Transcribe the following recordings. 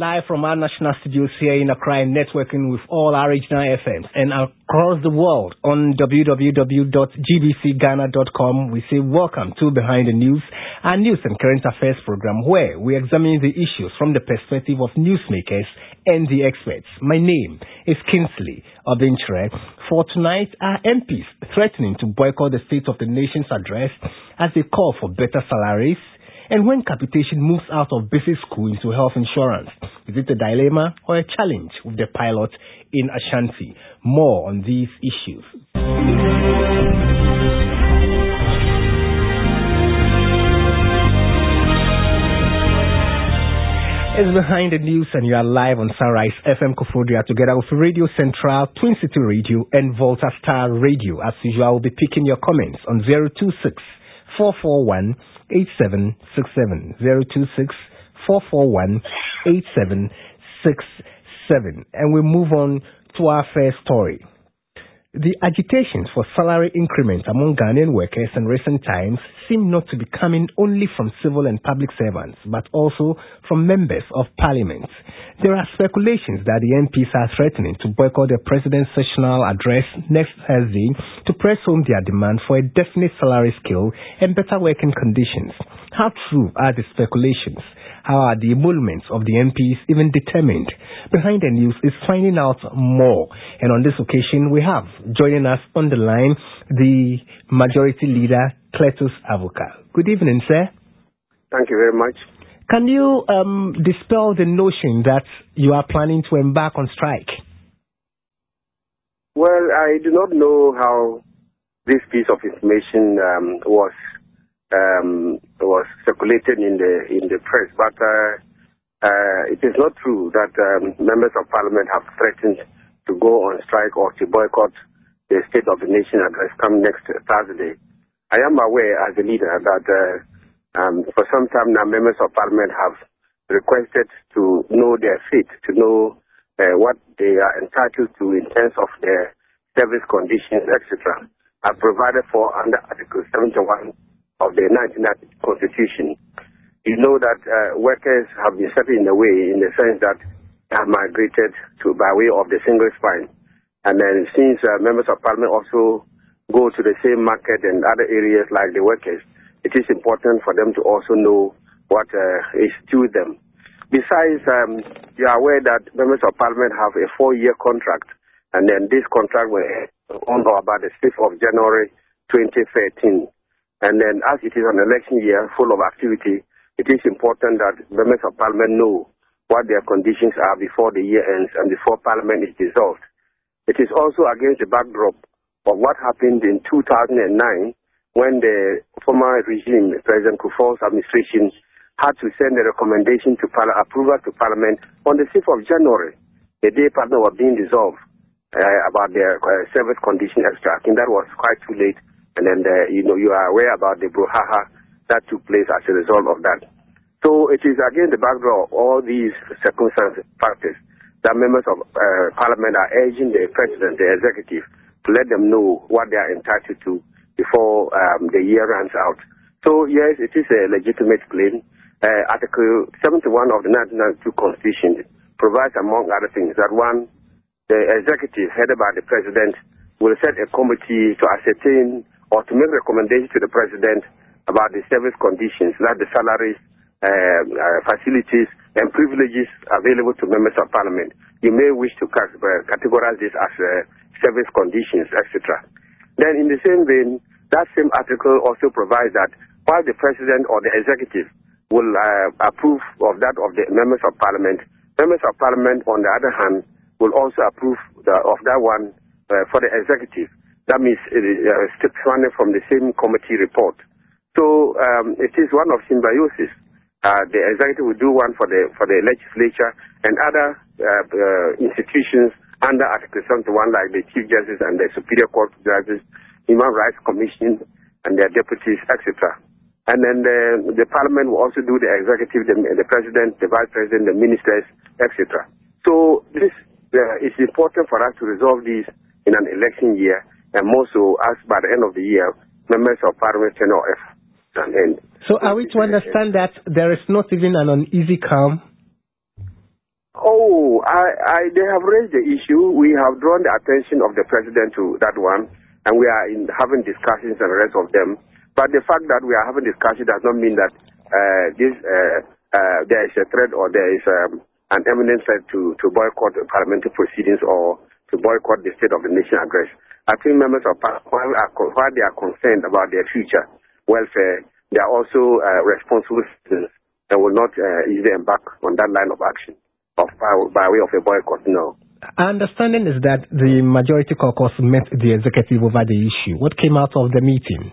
live from our national studios here in Accra, networking with all our regional FMs and across the world on www.gbcghana.com. We say welcome to Behind the News, our news and current affairs program where we examine the issues from the perspective of newsmakers and the experts. My name is Kingsley Obinchere. For tonight, our MPs threatening to boycott the State of the Nation's address as they call for better salaries. And when capitation moves out of basic school into health insurance, is it a dilemma or a challenge with the pilot in Ashanti? More on these issues. It's Behind the News and you are live on Sunrise FM Kofodia together with Radio Central, Twin City Radio and Volta Star Radio. As usual, I will be picking your comments on 026 441 8767 026 441 8767. And we move on to our first story. The agitations for salary increments among Ghanaian workers in recent times seem not to be coming only from civil and public servants, but also from members of parliament. There are speculations that the MPs are threatening to boycott the president's sessional address next Thursday to press home their demand for a definite salary scale and better working conditions. How true are the speculations? How are the emoluments of the MPs even determined? Behind the News is finding out more. And on this occasion, we have joining us on the line the Majority Leader, Cletus Avoka. Good evening, sir. Thank you very much. Can you dispel the notion that you are planning to embark on strike? Well, I do not know how this piece of information was circulated in the press, but it is not true that members of parliament have threatened to go on strike or to boycott the State of the Nation address come next Thursday. I am aware as a leader that for some time now members of parliament have requested to know their fate, to know what they are entitled to in terms of their service conditions, etc. are provided for under Article 71 of the 1990 Constitution. You know that workers have been set in a way in the sense that they have migrated by way of the single spine. And then since members of parliament also go to the same market and other areas like the workers, it is important for them to also know what is due them. Besides, you are aware that members of parliament have a 4-year contract, and then this contract will end on or about the 5th of January 2013. And then as it is an election year full of activity, it is important that members of parliament know what their conditions are before the year ends and before parliament is dissolved. It is also against the backdrop of what happened in 2009 when the former regime, President Kufuor's administration, had to send a recommendation to approval to parliament on the 5th of January, the day parliament was being dissolved, about their service condition extra. I think that was quite too late. And then, you are aware about the brouhaha that took place as a result of that. So it is again the backdrop of all these circumstances, factors, that members of parliament are urging the president, the executive, to let them know what they are entitled to before the year runs out. So yes, it is a legitimate claim. Article 71 of the 1992 Constitution provides, among other things, that one, the executive headed by the president will set a committee to ascertain or to make recommendations to the president about the service conditions, like the salaries, facilities, and privileges available to members of parliament. You may wish to categorize this as service conditions, etc. Then in the same vein, that same article also provides that while the president or the executive will approve of that of the members of parliament on the other hand will also approve of that one for the executive. That means it's running from the same committee report. So it is one of symbiosis. The executive will do one for the legislature and other institutions under Article 71, like the Chief Justice and the Superior Court Justice, Human Rights Commission and their deputies, etc. And then the Parliament will also do the executive, the President, the Vice President, the ministers, etc. So this is important for us to resolve this in an election year, and more so as by the end of the year, members of Parliament can end. So are we to understand that there is not even an uneasy calm? Oh, they have raised the issue. We have drawn the attention of the president to that one, and we are having discussions and the rest of them. But the fact that we are having discussions does not mean that there is a threat or there is an imminent threat to boycott parliamentary proceedings or to boycott the State of the Nation address. I think members of Parliament, while they are concerned about their future welfare, they are also responsible citizens and will not easily embark on that line of action by way of a boycott. No. Our understanding is that the majority caucus met the executive over the issue. What came out of the meeting?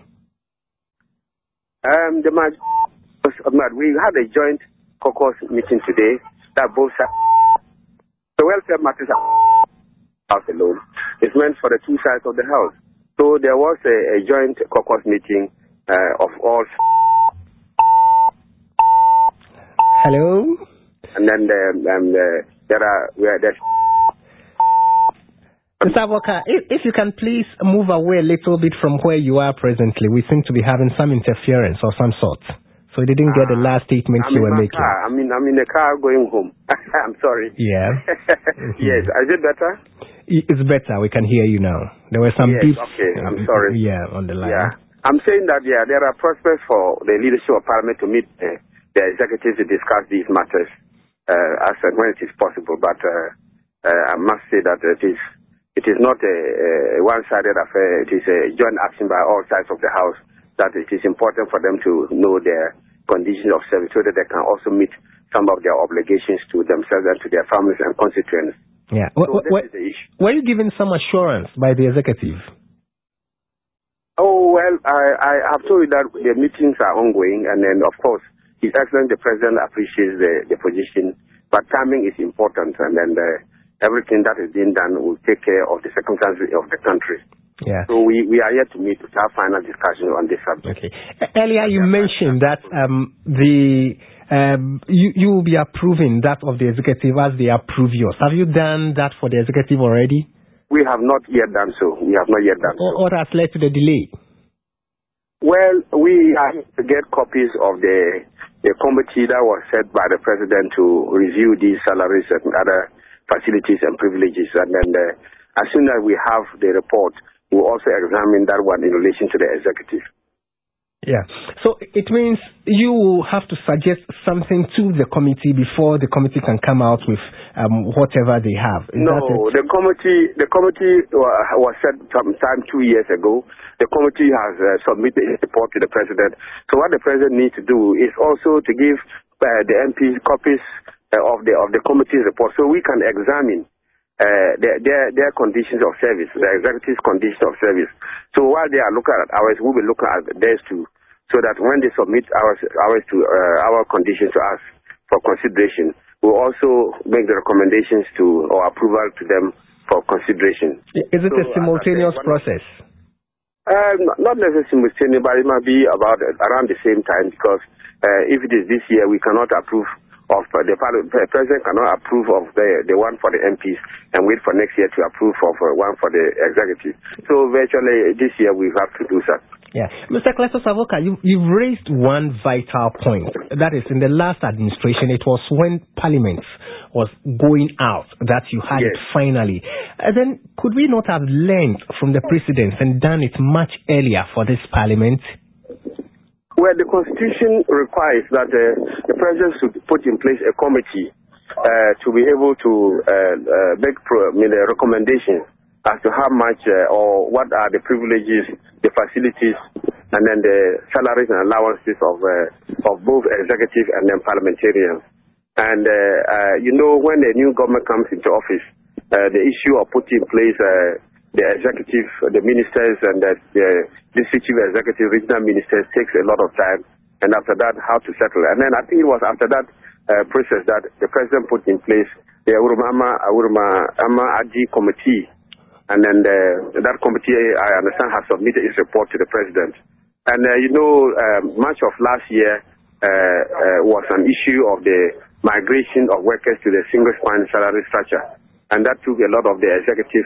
We had a joint caucus meeting today that both sides. The welfare matters are house alone. It's meant for the two sides of the house. So there was a joint caucus meeting of all. Hello? And then there's Mr. Avoka, if you can please move away a little bit from where you are presently. We seem to be having some interference of some sort. So we didn't get the last statement you were making. I'm in the car going home. I'm sorry. Yeah. Yes. Is it better? It's better. We can hear you now. There were some beeps. Okay. I'm sorry. Yeah, on the line. Yeah. I'm saying that, there are prospects for the leadership of Parliament to meet the executives to discuss these matters as and when it is possible. But I must say that it is not a one-sided affair. It is a joint action by all sides of the House, that it is important for them to know their conditions of service so that they can also meet some of their obligations to themselves and to their families and constituents. Yeah. So this is the issue. Were you given some assurance by the executive? Oh, well, I have told you that the meetings are ongoing, and then, of course, His Excellency the President appreciates the position, but timing is important, and then everything that is being done will take care of the circumstances of the country. Yeah. So we are yet to meet to have final discussion on this subject. Okay. Earlier you mentioned that you will be approving that of the executive as they approve yours. Have you done that for the executive already? We have not yet done so. What has led to the delay? Well, we have to get copies of the committee that was set by the President to review these salaries and other facilities and privileges. And then as soon as we have the report, we'll also examine that one in relation to the executive. Yeah. So it means you will have to suggest something to the committee before the committee can come out with whatever they have. The committee was set sometime 2 years ago. The committee has submitted a report to the President. So what the President needs to do is also to give the MPs copies of the committee's report so we can examine their conditions of service, the executive's conditions of service. So while they are looking at ours, we'll be looking at theirs too, so that when they submit our conditions to us for consideration, we'll also make the recommendations to or approval to them for consideration. Is it a simultaneous process? Not necessarily simultaneous, but it might be around the same time, because if it is this year, we cannot approve of the President cannot approve of the one for the MPs and wait for next year to approve of one for the executive. So virtually this year we have to do that. Yeah. Mr. Cletus Avoka, you've raised one vital point. That is, in the last administration, it was when Parliament was going out that you had it finally. And then could we not have learned from the precedents and done it much earlier for this Parliament? Well, the Constitution requires that the President should put in place a committee to be able to make recommendations as to how much or what are the privileges, the facilities, and then the salaries and allowances of both executive and then parliamentarians. And, when the new government comes into office, the issue of putting in place the executive, the ministers, and the district chief executive, regional ministers takes a lot of time. And after that, how to settle. And then I think it was after that process that the President put in place the Ama Aji committee. And then that committee, I understand, has submitted its report to the President. And, much of last year was an issue of the migration of workers to the single span salary structure. And that took a lot of the executive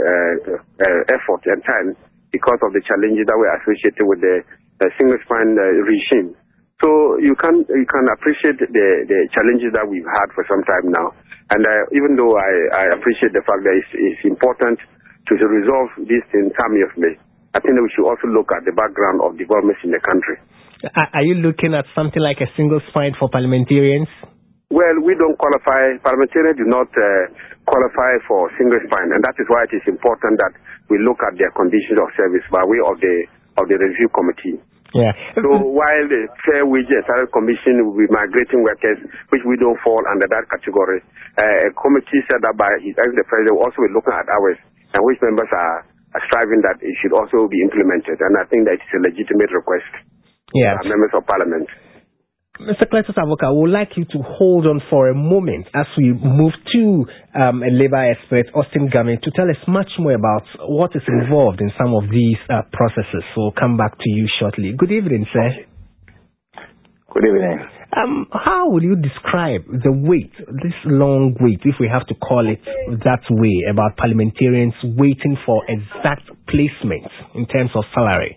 effort and time because of the challenges that were associated with the single span regime. So you can appreciate the challenges that we've had for some time now. And even though I appreciate the fact that it's important to resolve this in time, I think that we should also look at the background of developments in the country. Are you looking at something like a single spine for parliamentarians? Well, we don't qualify. Parliamentarians do not qualify for single spine, and that is why it is important that we look at their conditions of service by way of the review committee. Yeah. So while the Fair Wages and Salary Commission will be migrating workers, which we don't fall under that category, a committee set up by His Excellency the President will also be looking at ours, and which members are striving that it should also be implemented. And I think that it's a legitimate request. Yeah. Members of Parliament. Mr. Cletus Avoka, I would like you to hold on for a moment as we move to a labor expert, Austin Game, to tell us much more about what is involved in some of these processes. So we'll come back to you shortly. Good evening, sir. Good evening. How would you describe the wait, this long wait, if we have to call it that way, about parliamentarians waiting for exact placements in terms of salary?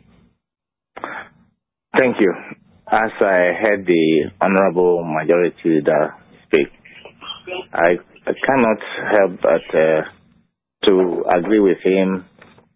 Thank you. As I heard the Honorable Majority Leader speak, I cannot help but to agree with him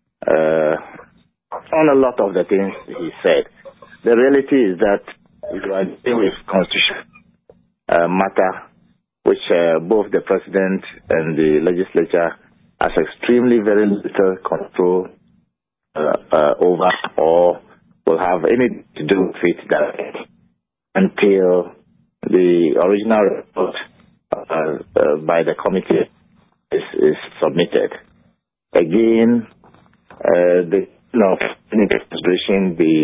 on a lot of the things he said. The reality is that we are dealing with constitutional matter, which both the President and the Legislature has extremely very little control over, or will have anything to do with it directly until the original report by the committee is submitted. Again, the consideration the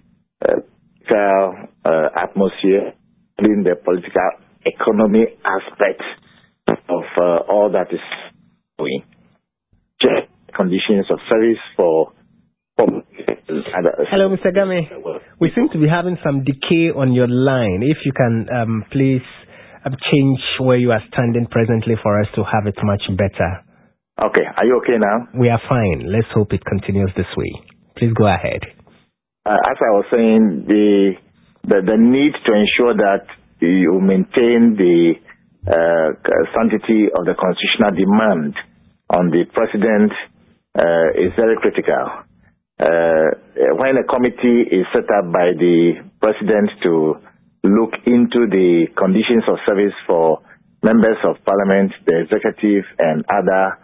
atmosphere, in the political economy aspect of all that is going. Check conditions of service for. Hello, Mr. Game. We seem to be having some decay on your line. If you can please change where you are standing presently for us to have it much better. Okay. Are you okay now? We are fine. Let's hope it continues this way. Please go ahead. As I was saying, the need to ensure that you maintain the sanctity of the constitutional demand on the President is very critical. When a committee is set up by the President to look into the conditions of service for members of Parliament, the executive, and other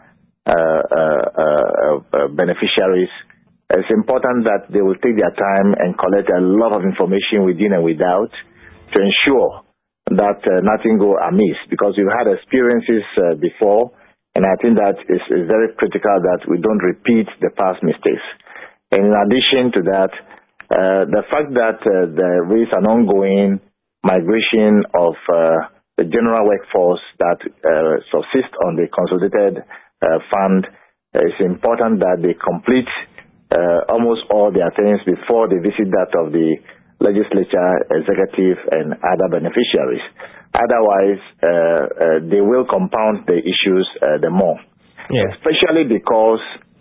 beneficiaries, it's important that they will take their time and collect a lot of information within and without to ensure that nothing go amiss, because we've had experiences before, and I think that it's very critical that we don't repeat the past mistakes. And in addition to that, the fact that there is an ongoing migration of the general workforce that subsists on the consolidated fund, it's important that they complete almost all their things before they visit that of the legislature, executive, and other beneficiaries. Otherwise, they will compound the issues the more. Yeah. Especially because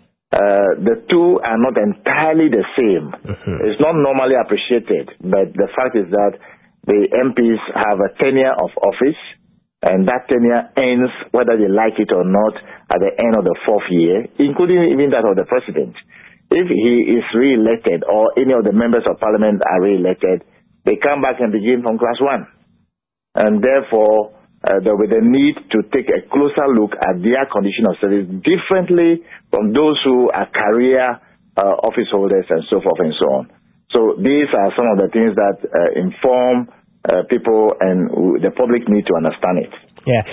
the two are not entirely the same. Mm-hmm. It's not normally appreciated, but the fact is that the MPs have a tenure of office, and that tenure ends, whether they like it or not, at the end of the 4th year, including even that of the President. If he is re-elected or any of the members of Parliament are re-elected, they come back and begin from class 1. And therefore, there will be the need to take a closer look at their condition of service differently from those who are career office holders and so forth and so on. So these are some of the things that inform people, and the public need to understand it. Yeah.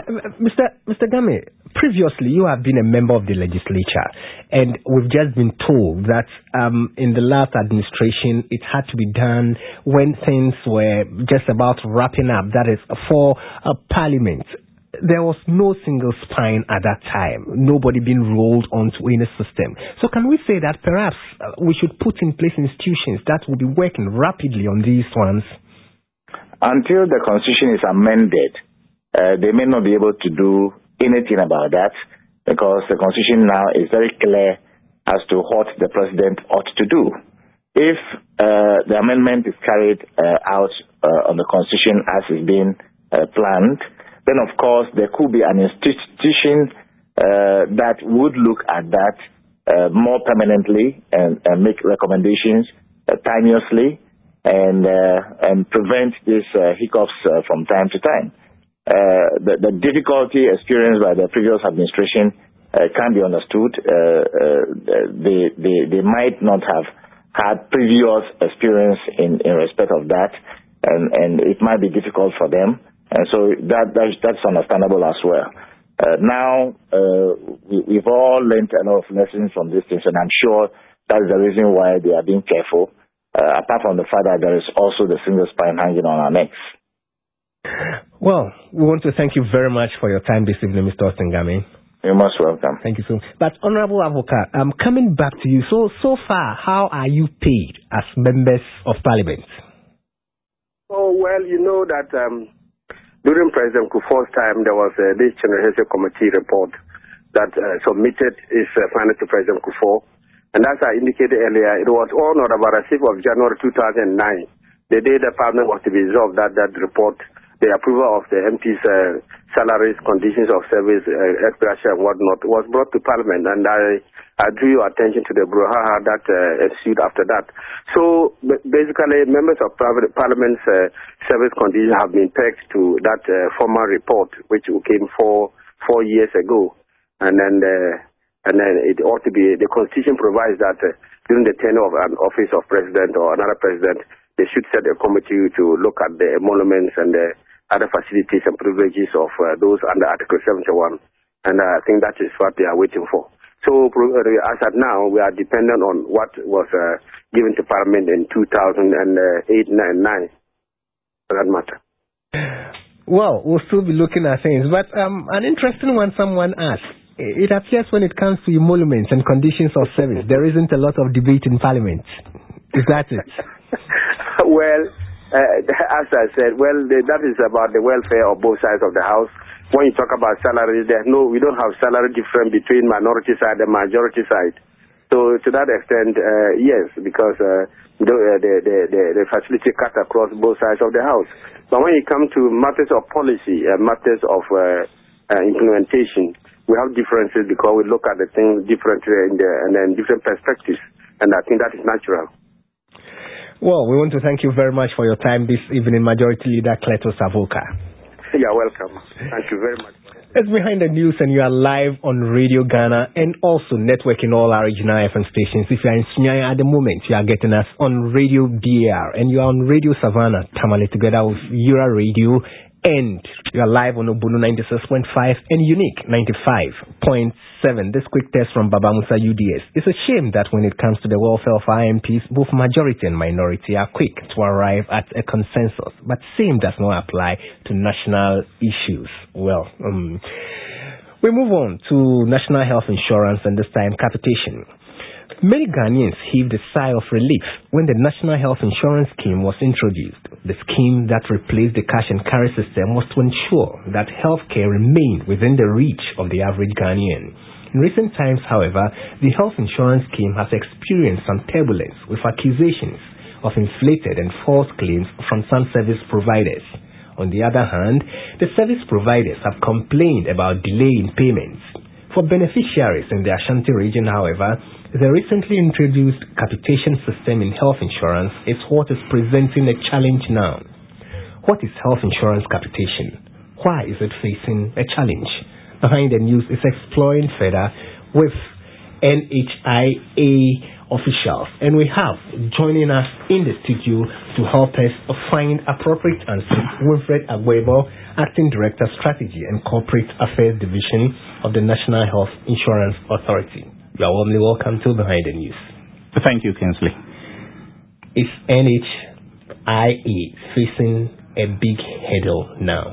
Mr. Game, previously you have been a member of the legislature, and we've just been told that in the last administration it had to be done when things were just about wrapping up, that is for Parliament. There was no single spine at that time, nobody being rolled onto any system. So can we say that perhaps we should put in place institutions that will be working rapidly on these ones? Until the Constitution is amended, they may not be able to do anything about that, because the Constitution now is very clear as to what the President ought to do. if the amendment is carried out on the Constitution as is being planned, then of course there could be an institution that would look at that more permanently and make recommendations timeously and prevent these hiccups from time to time. The difficulty experienced by the previous administration can be understood. They might not have had previous experience in respect of that, and it might be difficult for them, and so that's understandable as well. Now we've all learned a lot of lessons from these things, and I'm sure that's the reason why they are being careful. Apart from the fact that there is also the single spine hanging on our necks. Well, we want to thank you very much for your time this evening, Mr. Austin Gaming. You're most welcome. Thank you so much. But Honorable Avoka, I'm coming back to you. So far, how are you paid as members of Parliament? Oh, well, you know that during President Kufuor's time, there was this General Health Committee report that submitted its final to President Kufuor. And as I indicated earlier, it was on or about the 6th of January 2009, the day the Parliament was to be resolved, that report, the approval of the MP's salaries, conditions of service, expenditure and whatnot, was brought to Parliament. And I drew your attention to the brouhaha that ensued after that. So basically, members of Parliament's service conditions have been pegged to that former report, which came 4 years ago. And then it ought to be, the Constitution provides that during the tenure of an office of president or another president, they should set a committee to look at the emoluments and the other facilities and privileges of those under Article 71. And I think that is what they are waiting for. So as at now, we are dependent on what was given to Parliament in 2008-9 for that matter. Well, we'll still be looking at things. But an interesting one someone asked. It appears when it comes to emoluments and conditions of service, there isn't a lot of debate in Parliament. Is that it? Well, as I said, that is about the welfare of both sides of the house. When you talk about salaries, we don't have salary difference between minority side and majority side. So to that extent, yes, because the facility cut across both sides of the house. But when it comes to matters of policy, matters of implementation, we have differences because we look at the things differently and then different perspectives, and I think that is natural. Well, we want to thank you very much for your time this evening, Majority Leader Cletus Avoka. You're welcome. Thank you very much. It's Behind the News, and you are live on Radio Ghana and also networking all our regional FM stations. If you are in Sunyaya at the moment, you are getting us on Radio DAR, and you are on Radio Savannah, Tamale, together with Yura Radio. And you are live on Ubuntu 96.5 and Unique 95.7. This quick test from Baba Musa UDS. It's a shame that when it comes to the welfare of IMPs, both majority and minority are quick to arrive at a consensus. But same does not apply to national issues. Well, we move on to national health insurance and this time capitation. Many Ghanaians heaved a sigh of relief when the National Health Insurance Scheme was introduced. The scheme that replaced the cash and carry system was to ensure that healthcare remained within the reach of the average Ghanaian. In recent times, however, the health insurance scheme has experienced some turbulence with accusations of inflated and false claims from some service providers. On the other hand, the service providers have complained about delay in payments. For beneficiaries in the Ashanti region, however, the recently introduced capitation system in health insurance is what is presenting a challenge now. What is health insurance capitation? Why is it facing a challenge? Behind the News is exploring further with NHIA officials, and we have joining us in the studio to help us find appropriate answers Wilfred Agwebo, Acting Director Strategy and Corporate Affairs Division of the National Health Insurance Authority. You are warmly welcome to Behind the News. Thank you, Kinsley. Is NHIA facing a big hurdle now?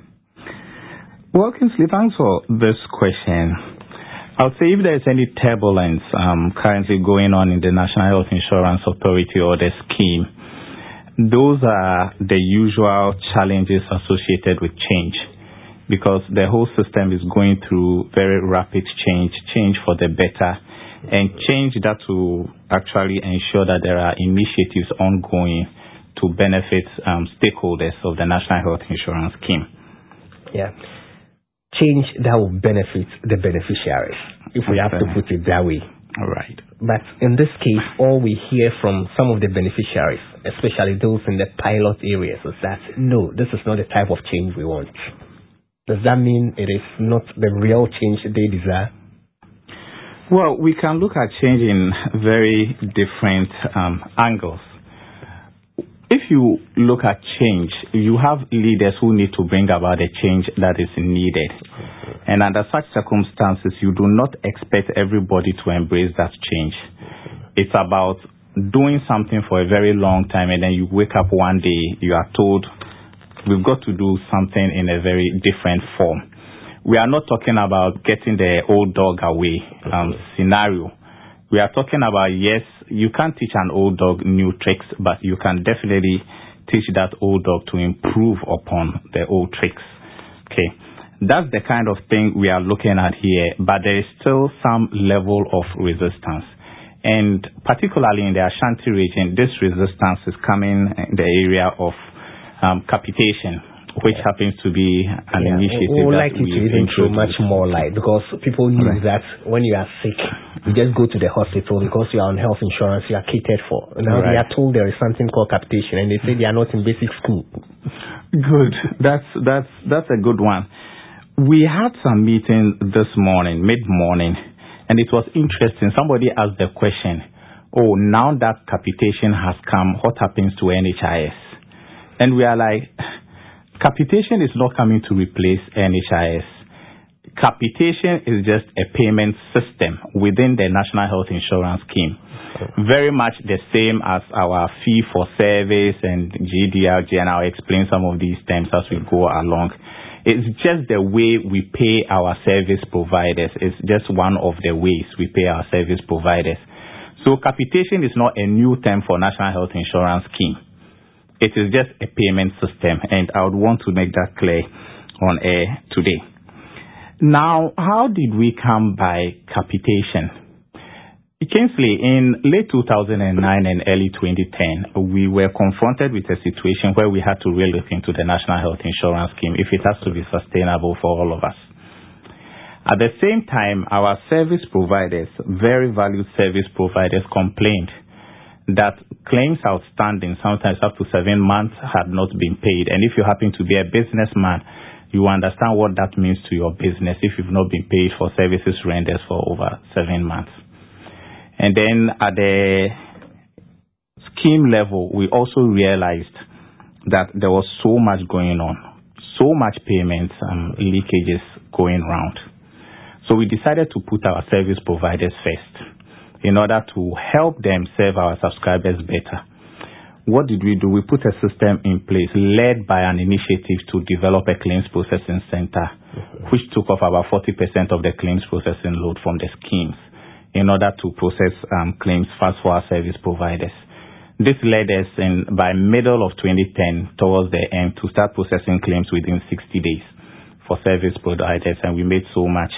Well, Kinsley, thanks for this question. I'll say if there's any turbulence currently going on in the National Health Insurance Authority or the scheme, those are the usual challenges associated with change, because the whole system is going through very rapid change for the better. and change that to actually ensure that there are initiatives ongoing to benefit stakeholders of the National Health Insurance Scheme. Yeah. Change that will benefit the beneficiaries, if we have to put it that way. All right. But in this case, all we hear from some of the beneficiaries, especially those in the pilot areas, is that, no, this is not the type of change we want. Does that mean it is not the real change they desire? Well, we can look at change in very different angles. If you look at change, you have leaders who need to bring about a change that is needed. And under such circumstances, you do not expect everybody to embrace that change. It's about doing something for a very long time, and then you wake up one day, you are told, we've got to do something in a very different form. We are not talking about getting the old dog away scenario. We are talking about, yes, you can't teach an old dog new tricks, but you can definitely teach that old dog to improve upon the old tricks. Okay. That's the kind of thing we are looking at here, but there is still some level of resistance. And particularly in the Ashanti region, this resistance is coming in the area of capitation, which happens to be an initiative we would that like you to even throw much more light, because people knew that when you are sick, you just go to the hospital because you are on health insurance, you are catered for. Now they are told there is something called capitation, and they say they are not in basic school. Good. That's a good one. We had some meeting this morning, mid-morning, and it was interesting. Somebody asked the question, now that capitation has come, what happens to NHIS? And we are like, capitation is not coming to replace NHIS. Capitation is just a payment system within the National Health Insurance Scheme. Very much the same as our fee for service and GDRG, and I'll explain some of these terms as we go along. It's just the way we pay our service providers. It's just one of the ways we pay our service providers. So capitation is not a new term for National Health Insurance Scheme. It is just a payment system, and I would want to make that clear on air today. Now, how did we come by capitation? Kingsley, in late 2009 and early 2010, we were confronted with a situation where we had to really look into the National Health Insurance Scheme if it has to be sustainable for all of us. At the same time, our service providers, very valued service providers, complained that claims outstanding, sometimes up to 7 months, had not been paid. And if you happen to be a businessman, you understand what that means to your business if you've not been paid for services rendered for over 7 months. And then at the scheme level, we also realized that there was so much going on, so much payments and leakages going around. So we decided to put our service providers first in order to help them serve our subscribers better. What did we do? We put a system in place led by an initiative to develop a claims processing center, which took off about 40% of the claims processing load from the schemes in order to process claims fast for our service providers. This led us by middle of 2010 towards the end to start processing claims within 60 days for service providers, and we made so much,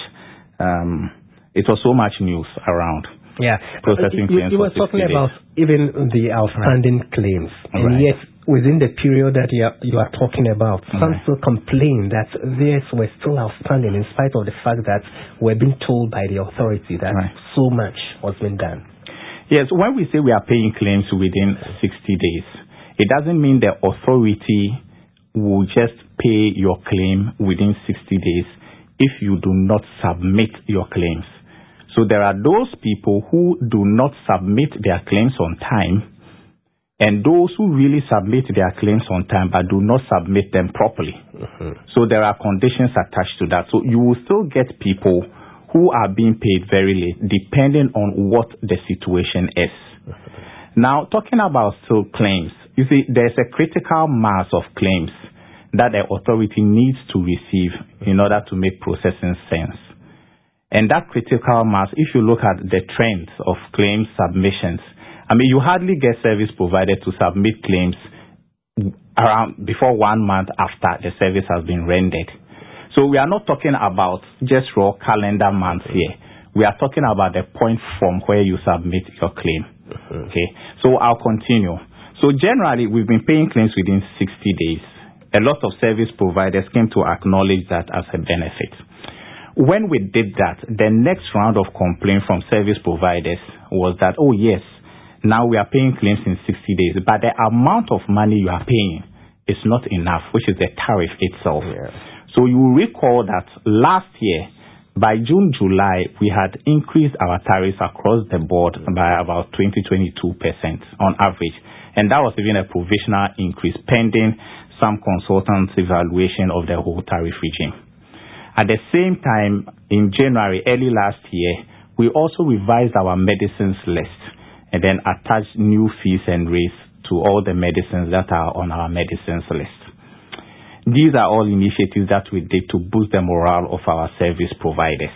it was so much news around. Yeah, processing claims. You were talking about even the outstanding claims, and yet within the period that you are talking about, some still complain that theirs were still outstanding in spite of the fact that we're being told by the authority that so much was being done. Yes, when we say we are paying claims within 60 days, it doesn't mean the authority will just pay your claim within 60 days if you do not submit your claims. So there are those people who do not submit their claims on time, and those who really submit their claims on time but do not submit them properly. So there are conditions attached to that. So you will still get people who are being paid very late depending on what the situation is. Now, talking about still claims, you see, there's a critical mass of claims that the authority needs to receive in order to make processing sense. And that critical mass, if you look at the trends of claims submissions, I mean, you hardly get service providers to submit claims around before 1 month after the service has been rendered. So we are not talking about just raw calendar months here. We are talking about the point from where you submit your claim. Okay, so I'll continue. So generally, we've been paying claims within 60 days. A lot of service providers came to acknowledge that as a benefit. When we did that, the next round of complaint from service providers was that, oh yes, now we are paying claims in 60 days, but the amount of money you are paying is not enough, which is the tariff itself. Yeah. So you will recall that last year, by June, July, we had increased our tariffs across the board by about 20-22% on average. And that was even a provisional increase pending some consultants' evaluation of the whole tariff regime. At the same time, in January, early last year, we also revised our medicines list and then attached new fees and rates to all the medicines that are on our medicines list. These are all initiatives that we did to boost the morale of our service providers.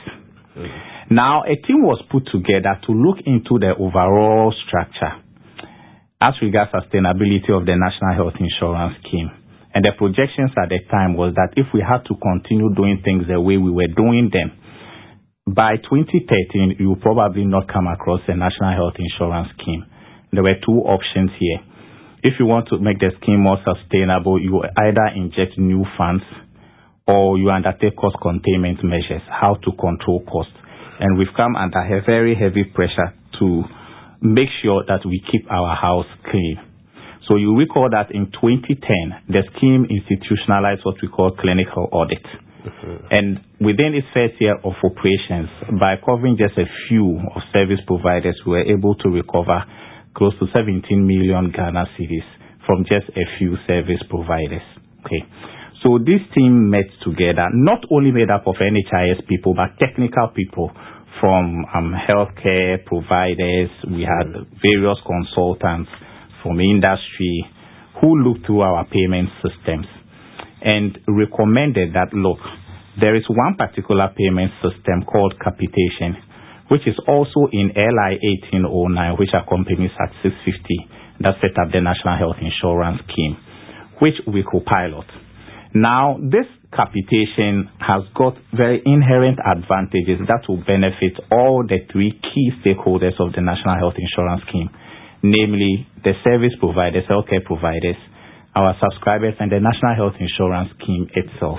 Now, a team was put together to look into the overall structure as regards sustainability of the National Health Insurance Scheme. And the projections at the time was that if we had to continue doing things the way we were doing them, by 2013, you will probably not come across a National Health Insurance Scheme. There were two options here. If you want to make the scheme more sustainable, you either inject new funds or you undertake cost containment measures, how to control costs. And we've come under a very heavy pressure to make sure that we keep our house clean. So you recall that in 2010, the scheme institutionalized what we call clinical audit. And within its first year of operations, by covering just a few of service providers, we were able to recover close to 17 million Ghana cedis from just a few service providers. Okay. So this team met together, not only made up of NHIS people, but technical people from healthcare providers. We had various consultants from industry who looked through our payment systems and recommended that, look, there is one particular payment system called capitation, which is also in LI 1809, which accompanies at 650, that set up the National Health Insurance Scheme, which we co-pilot. Now, this capitation has got very inherent advantages that will benefit all the three key stakeholders of the National Health Insurance Scheme, namely the service providers, healthcare providers, our subscribers, and the National Health Insurance Scheme itself.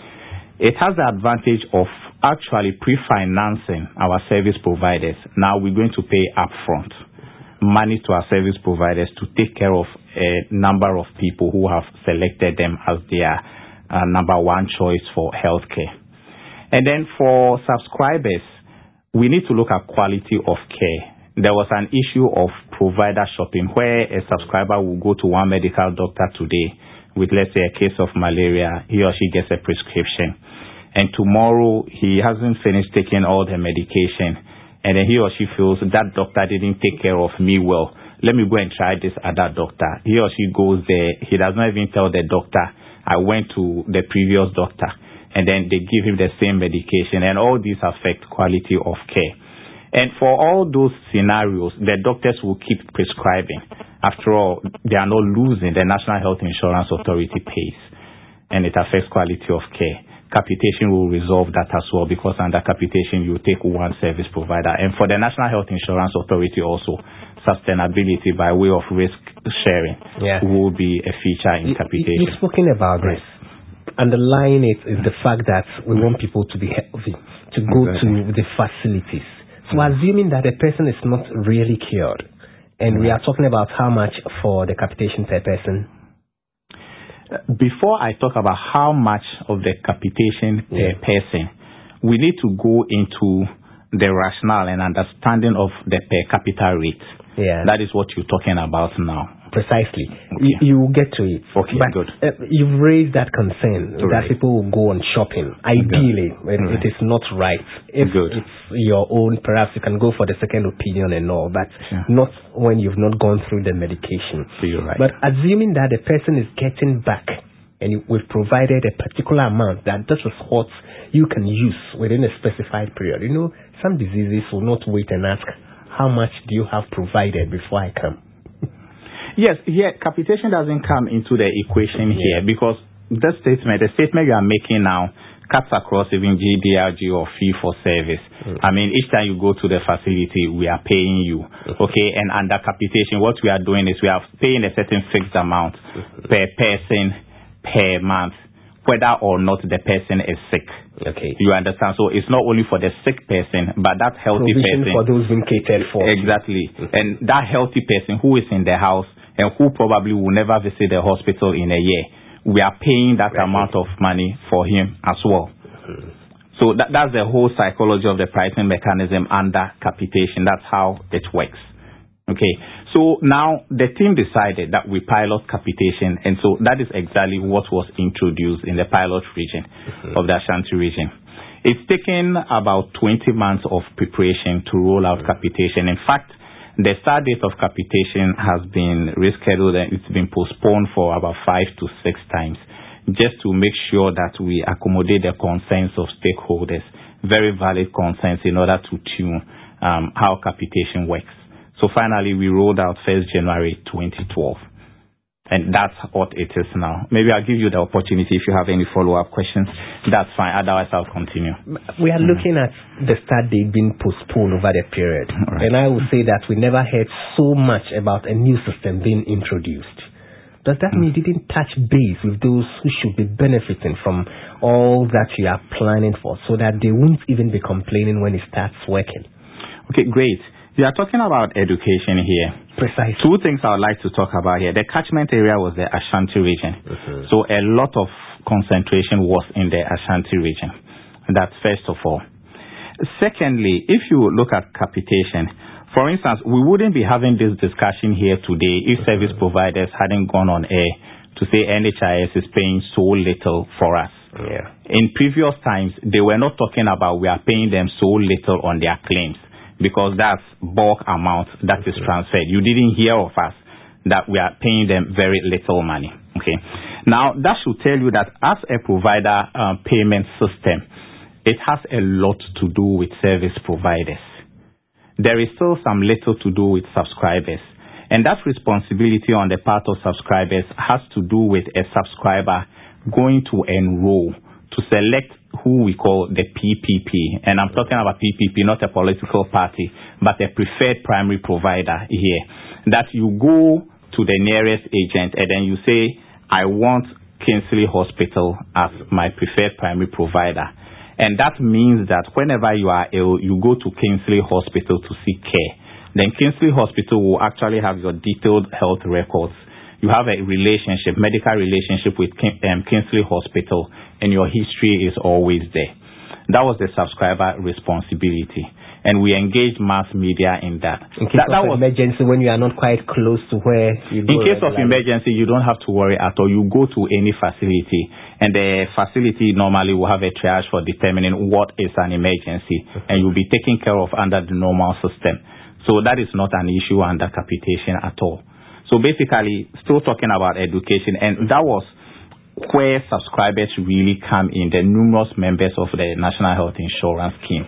It has the advantage of actually pre-financing our service providers. Now we're going to pay upfront money to our service providers to take care of a number of people who have selected them as their number one choice for healthcare. And then for subscribers, we need to look at quality of care. There was an issue of provider shopping where a subscriber will go to one medical doctor today with, let's say, a case of malaria. He or she gets a prescription. And tomorrow he hasn't finished taking all the medication. And then he or she feels that doctor didn't take care of me well. Let me go and try this other doctor. He or she goes there. He does not even tell the doctor, I went to the previous doctor. And then they give him the same medication. And all these affect quality of care. And for all those scenarios, the doctors will keep prescribing. After all, they are not losing. The National Health Insurance Authority pays. And it affects quality of care. Capitation will resolve that as well, because under capitation, you take one service provider. And for the National Health Insurance Authority also, sustainability by way of risk sharing will be a feature in capitation. You've spoken about this. Underlying it is the fact that we want people to be healthy, to go to the facilities. So assuming that a person is not really cured, and we are talking about how much for the capitation per person. Before I talk about how much of the capitation per person, we need to go into the rationale and understanding of the per capita rate. That is what you're talking about now. Precisely. Okay. You will get to it. Okay, but, good. You've raised that concern that people will go on shopping. Ideally, it is not right. If it's your own, perhaps you can go for the second opinion and all, but not when you've not gone through the medication. So you're right. But assuming that the person is getting back and we've provided a particular amount, that this is what you can use within a specified period. You know, some diseases will not wait and ask, how much do you have provided before I come? Yes, capitation doesn't come into the equation here, because the statement you are making now cuts across even GDRG or fee for service. I mean, each time you go to the facility, we are paying you. Okay, and under capitation, what we are doing is we are paying a certain fixed amount per person per month, whether or not the person is sick. Okay. You understand? So it's not only for the sick person, but that healthy provision person. For those being catered for. Exactly. And that healthy person who is in the house and who probably will never visit the hospital in a year, we are paying that amount of money for him as well. So that's the whole psychology of the pricing mechanism under capitation. That's how it works. Okay. So now the team decided that we pilot capitation, and so that is exactly what was introduced in the pilot region of the Ashanti region. It's taken about 20 months of preparation to roll out capitation. In fact, the start date of capitation has been rescheduled and it's been postponed for about 5 to 6 times, just to make sure that we accommodate the concerns of stakeholders, very valid concerns, in order to tune how capitation works. So finally, we rolled out 1st January 2012. And that's what it is now. Maybe I'll give you the opportunity if you have any follow-up questions. That's fine. Otherwise, I'll continue. We are looking at the start date being postponed over the period. Right. And I will say that we never heard so much about a new system being introduced. Does that mean you didn't touch base with those who should be benefiting from all that you are planning for, so that they won't even be complaining when it starts working? Okay, great. We are talking about education here. Precisely. 2 things I would like to talk about here. The catchment area was the Ashanti region. So a lot of concentration was in the Ashanti region. That's first of all. Secondly, if you look at capitation, for instance, we wouldn't be having this discussion here today if service providers hadn't gone on air to say NHIS is paying so little for us. Yeah. In previous times, they were not talking about we are paying them so little on their claims, because that's bulk amount that is transferred. You didn't hear of us that we are paying them very little money. Okay. Now, that should tell you that as a provider payment system, it has a lot to do with service providers. There is still some little to do with subscribers. And that responsibility on the part of subscribers has to do with a subscriber going to enroll to select who we call the PPP. And I'm talking about PPP, not a political party, but a preferred primary provider here. That you go to the nearest agent and then you say, I want Kingsley Hospital as my preferred primary provider. And that means that whenever you are ill, you go to Kingsley Hospital to seek care. Then Kingsley Hospital will actually have your detailed health records. You have a relationship, medical relationship with Kingsley Hospital, and your history is always there. That was the subscriber responsibility. And we engaged mass media in that. In case of emergency, when you are not quite close to where you go. In case of emergency, you don't have to worry at all. You go to any facility, and the facility normally will have a triage for determining what is an emergency, and you'll be taken care of under the normal system. So that is not an issue under capitation at all. So basically, still talking about education, and that was where subscribers really come in, the numerous members of the National Health Insurance Scheme.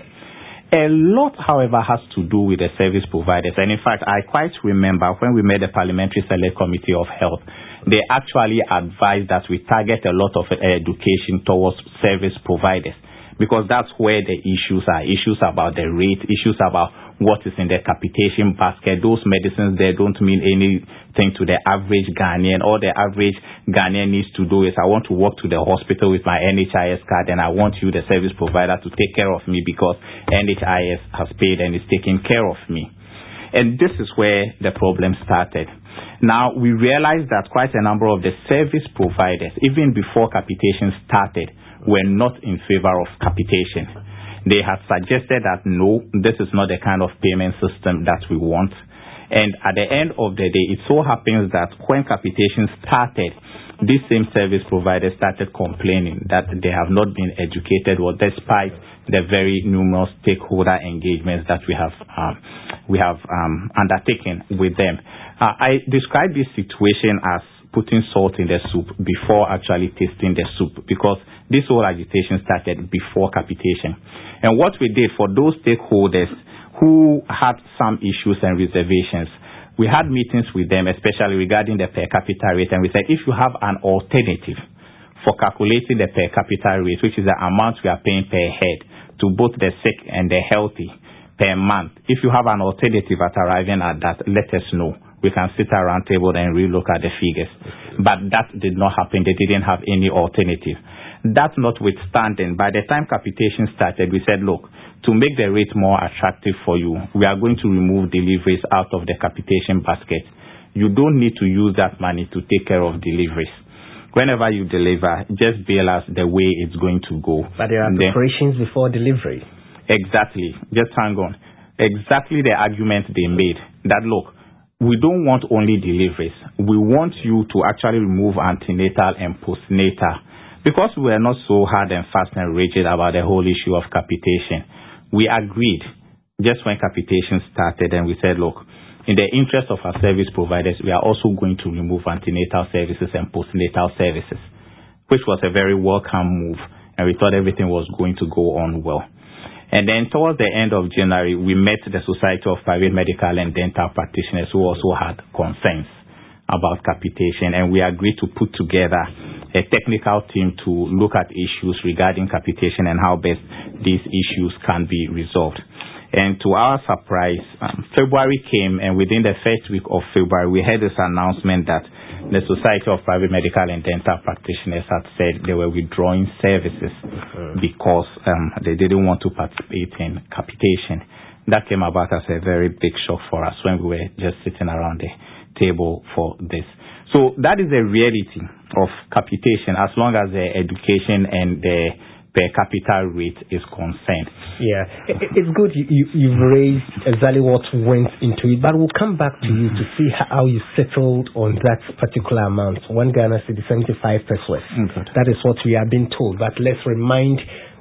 A lot, however, has to do with the service providers. And in fact, I quite remember when we made the Parliamentary Select Committee of Health, they actually advised that we target a lot of education towards service providers, because that's where the issues are. Issues about the rate, issues about what is in the capitation basket. Those medicines there don't mean anything to the average Ghanaian. All the average Ghanaian needs to do is, I want to walk to the hospital with my NHIS card, and I want you, the service provider, to take care of me because NHIS has paid and is taking care of me. And this is where the problem started. Now, we realized that quite a number of the service providers, even before capitation started, were not in favor of capitation. They had suggested that no, this is not the kind of payment system that we want. And at the end of the day, it so happens that when capitation started, these same service providers started complaining that they have not been educated, or despite the very numerous stakeholder engagements that we have undertaken with them. I describe this situation as putting salt in the soup before actually tasting the soup, because this whole agitation started before capitation. And what we did for those stakeholders who had some issues and reservations, we had meetings with them, especially regarding the per capita rate, and we said, if you have an alternative for calculating the per capita rate, which is the amount we are paying per head to both the sick and the healthy per month. If you have an alternative at arriving at that, let us know. We can sit around table and relook at the figures. But that did not happen. They didn't have any alternative. That notwithstanding, by the time capitation started, we said, look, to make the rate more attractive for you, we are going to remove deliveries out of the capitation basket. You don't need to use that money to take care of deliveries. Whenever you deliver, just bill us the way it's going to go. But there are preparations before delivery. Exactly. Just hang on. Exactly the argument they made that, look, we don't want only deliveries. We want you to actually remove antenatal and postnatal. Because we were not so hard and fast and rigid about the whole issue of capitation, we agreed just when capitation started, and we said, look, in the interest of our service providers, we are also going to remove antenatal services and postnatal services, which was a very welcome move, and we thought everything was going to go on well. And then towards the end of January, we met the Society of Private Medical and Dental Practitioners, who also had concerns about capitation, and we agreed to put together a technical team to look at issues regarding capitation and how best these issues can be resolved. And to our surprise, February came, and within the first week of February, we had this announcement that the Society of Private Medical and Dental Practitioners had said they were withdrawing services because they didn't want to participate in capitation. That came about as a very big shock for us when we were just sitting around the table for this. So that is the reality of capitation as long as the education and the per capita rate is concerned. Yeah, it's good you've raised exactly what went into it, but we'll come back to you to see how you settled on that particular amount. One Ghana cedi, 75 pesos. That is what we have been told. But let's remind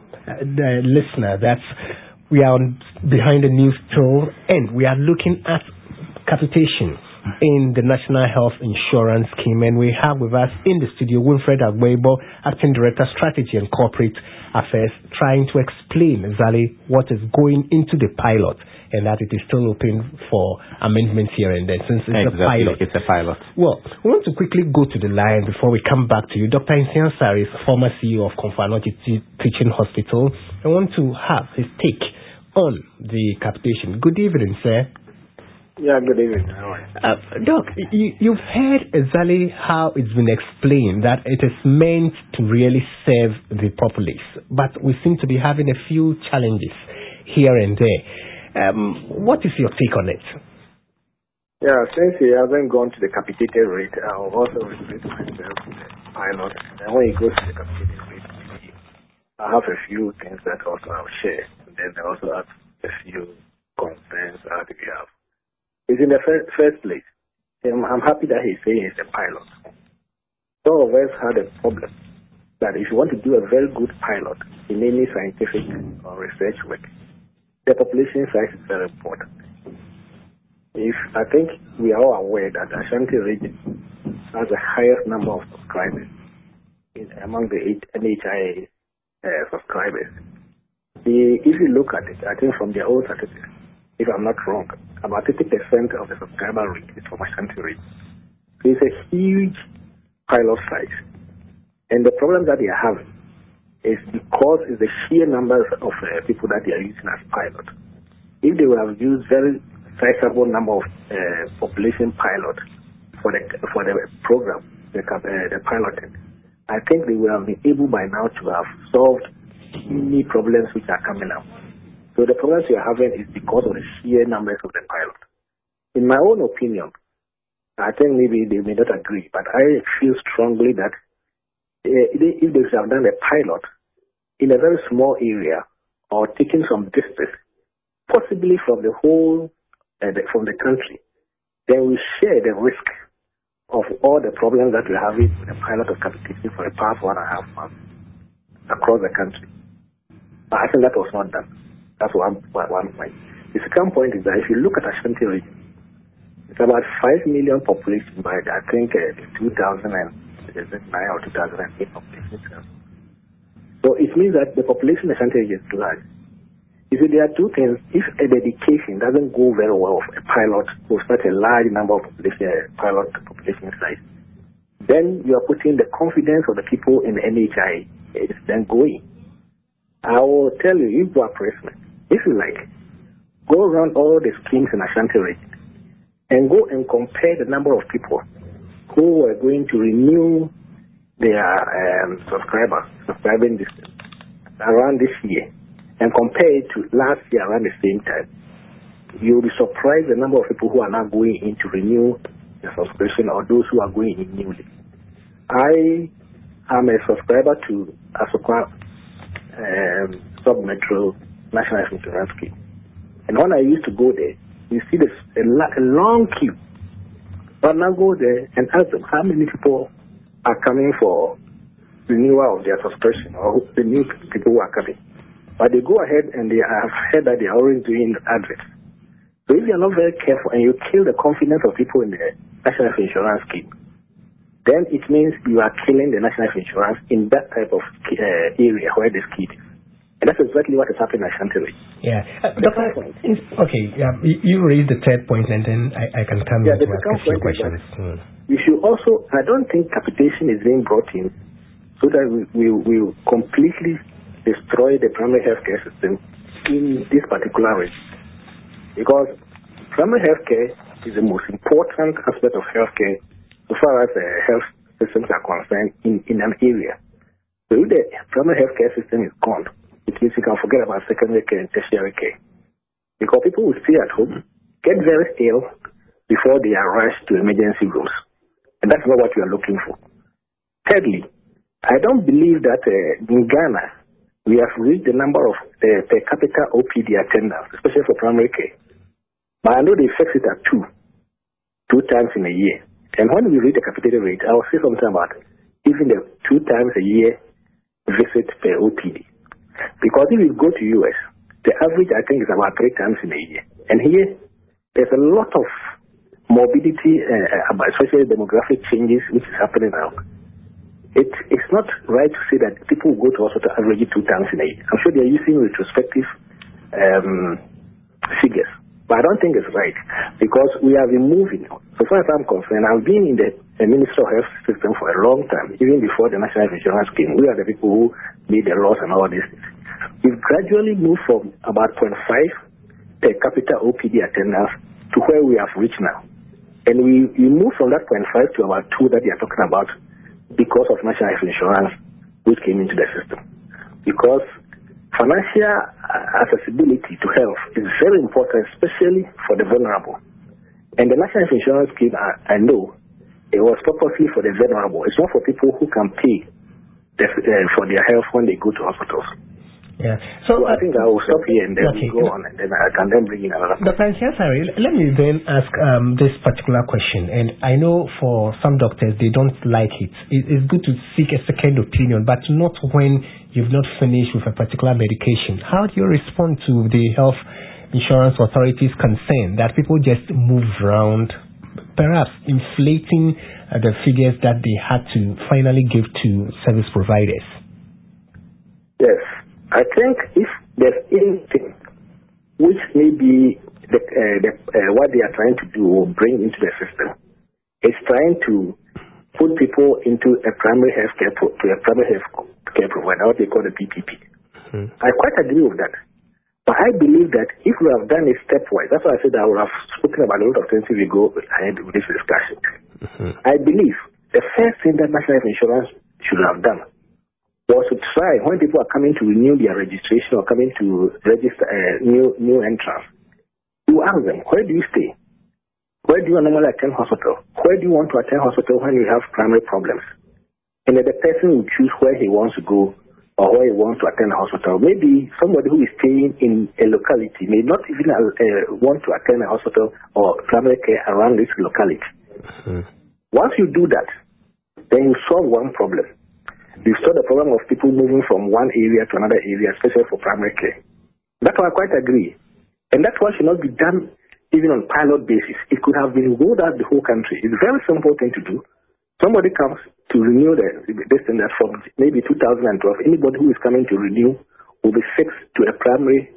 the listener that we are behind the news till and we are looking at capitation in the National Health Insurance Scheme, and we have with us in the studio Winfred Agwebo, Acting Director, Strategy and Corporate Affairs, trying to explain exactly what is going into the pilot and that it is still open for amendments here and there since it's a pilot. It's a pilot. Well, we want to quickly go to the line before we come back to you. Dr. Nsia Sari is former CEO of Komfo Teaching Hospital. I want to have his take on the capitation. Good evening, sir. Yeah, good evening. Doc, you've heard exactly how it's been explained that it is meant to really serve the populace, but we seem to be having a few challenges here and there. What is your take on it? Yeah, since he hasn't gone to the capitated rate, I'll also refer to myself to the pilot. And when he goes to the capitated rate, I have a few things that also I'll share. And then I also have a few concerns that we have. It's in the first place. I'm happy that he's saying it's a pilot. Some of us had a problem that if you want to do a very good pilot in any scientific or research work, the population size is very important. I think we are all aware that the Ashanti region has the highest number of subscribers among the NHIA subscribers. If you look at it, I think from their own statistics, if I'm not wrong, about 50% of the subscriber rate is from Ashanti region. So it's a huge pilot size. And the problem that they are having is because it's the sheer numbers of people that they are using as pilot. If they would have used very sizable number of population pilots for the program, the piloting, I think they would have been able by now to have solved many problems which are coming up. So the problems we are having is because of the sheer numbers of the pilot. In my own opinion, I think maybe they may not agree, but I feel strongly that if they have done a pilot in a very small area or taken some distance, possibly from the whole, from the country, then we share the risk of all the problems that we're having with the pilot of capitation for the past 1.5 months across the country. But I think that was not done. That's one point. The second point is that if you look at Ashanti region, it's about 5 million population by I think 2009 or 2008 population. So it means that the population in Ashanti region is large. You see, there are two things. If a dedication doesn't go very well of a pilot with such a large number of population size, then you are putting the confidence of the people in the NHI. It's then going. I will tell you, if you are president, if you like, go around all the schemes in Ashanti region and go and compare the number of people who were going to renew their subscribing distance around this year and compare it to last year around the same time. You'll be surprised the number of people who are now going in to renew the subscription or those who are going in newly. I am a subscriber to Asokwa Sub-Metro National Insurance Scheme. And when I used to go there, you see this a long queue. But now go there and ask them how many people are coming for renewal of their subscription or the new people who are coming. But they go ahead and they have heard that they are already doing adverts. So if you are not very careful and you kill the confidence of people in the National Insurance Scheme, then it means you are killing the National Insurance in that type of area where the scheme is. And that's exactly what is happening at Chantilly. Yeah. Okay, you raised the third point and then I can come in to ask a few questions. You should also, I don't think capitation is being brought in so that we will completely destroy the primary healthcare system in this particular region. Because primary healthcare is the most important aspect of healthcare so far as health systems are concerned in an area. So if the primary healthcare system is gone, it means you can forget about secondary care and tertiary care. Because people will stay at home, get very ill before they are rushed to emergency rooms. And that's not what we are looking for. Thirdly, I don't believe that in Ghana, we have reached the number of per capita OPD attendance, especially for primary care. But I know they fix it at two times in a year. And when we read the capitated rate, I will say something about even the 2 times a year visit per OPD. Because if you go to US, the average I think is about 3 times in a year. And here, there's a lot of morbidity, especially demographic changes, which is happening now. It's not right to say that people go to hospital average 2 times in a year. I'm sure they're using retrospective figures. But I don't think it's right because we have been moving. So far as I'm concerned, I've been in the Ministry of Health system for a long time, even before the National Insurance Scheme. We are the people who made the laws and all this. We've gradually moved from about 0.5 per capita OPD attendance to where we have reached now. And we moved from that 0.5 to about 2 that they are talking about because of National Insurance, which came into the system. Because financial accessibility to health is very important, especially for the vulnerable. And the National Insurance Scheme, I know, it was purposely for the vulnerable. It's not for people who can pay for their health when they go to hospitals. Yeah. So I think I will stop here and then go on, and then I can then bring in another. Dr. Anchiasare, let me then ask this particular question. And I know for some doctors, they don't like it. It's good to seek a second opinion, but not when you've not finished with a particular medication. How do you respond to the health insurance authorities' concern that people just move around, perhaps inflating the figures that they had to finally give to service providers? Yes. I think if there's anything which may be what they are trying to do or bring into the system, it's trying to put people into a primary health care provider, what they call the PPP. I quite agree with that. But I believe that if we have done it stepwise, that's why I said I would have spoken about a lot of things if we go ahead with this discussion. I believe the first thing that National Insurance should have done was to try, when people are coming to renew their registration or coming to register new entrants, you ask them, where do you stay? Where do you normally attend hospital? Where do you want to attend hospital when you have primary problems? And then the person will choose where he wants to go or where he wants to attend a hospital. Maybe somebody who is staying in a locality may not even want to attend a hospital or primary care around this locality. Once you do that, then you solve one problem. You solve the problem of people moving from one area to another area, especially for primary care. That's why I quite agree. And that's why it should not be done even on pilot basis. It could have been rolled out the whole country. It's a very simple thing to do. Somebody comes to renew this thing that from maybe 2012, anybody who is coming to renew will be fixed to a primary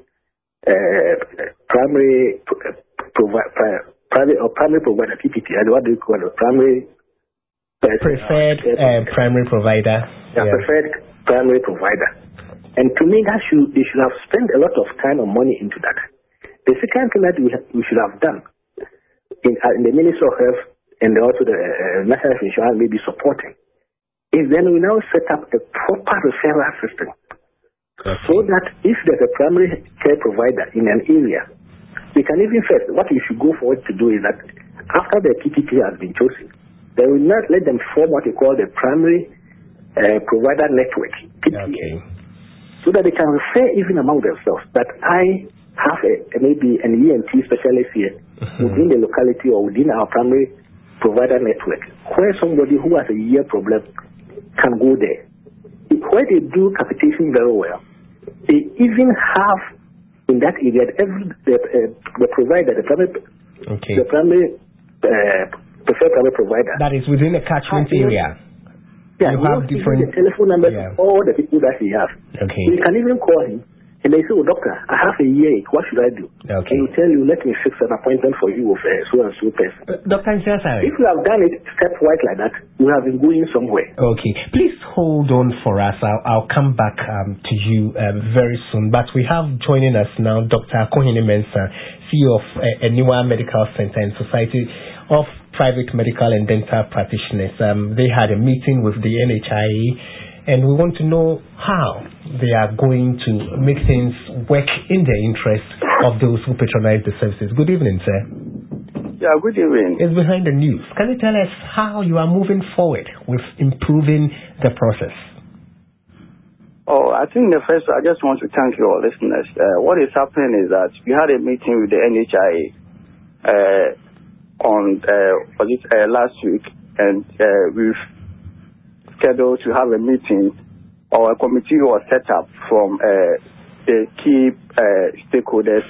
provider, PPP, and what do you call it, primary preferred primary provider. Preferred primary provider. And to me, they should have spent a lot of time and money into that. The second thing that we should have done in the Ministry of Health and also the National Health Insurance may be supporting is then we now set up a proper referral system so that if there's a primary care provider in an area, we can even first, what we should go forward to do is that after the PPP has been chosen, they will not let them form what we call the primary provider network, PPA, so that they can refer even among themselves that I have maybe an ENT specialist here within the locality or within our primary provider network, where somebody who has a ear problem can go there. Where they do capitation very well, they even have in that area the provider, the primary preferred primary provider. That is within a catchment area. Yeah, you have different the telephone numbers of all the people that he has. You can even call him. And they say, doctor, I have a earache. What should I do? And he'll tell you, let me fix an appointment for you with so and so person. Dr. Nsiah-Asare, if you have done it stepwise like that, you have been going somewhere. Please hold on for us. I'll come back to you very soon. But we have joining us now Dr. Akohene Mensah, CEO of Aniwa Medical Center and Society of Private Medical and Dental Practitioners. They had a meeting with the NHIE. And we want to know how they are going to make things work in the interest of those who patronize the services. Good evening, sir. Yeah, good evening. It's behind the news. Can you tell us how you are moving forward with improving the process? I think the first, I just want to thank your listeners. What is happening is that we had a meeting with the NHIE on last week, and we've scheduled to have a meeting, or a committee was set up from the key stakeholders